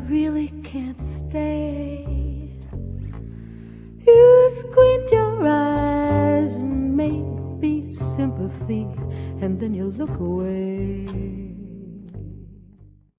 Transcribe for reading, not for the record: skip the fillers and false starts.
really can't stay. You squint your eyes and maybe sympathy, and then you look away.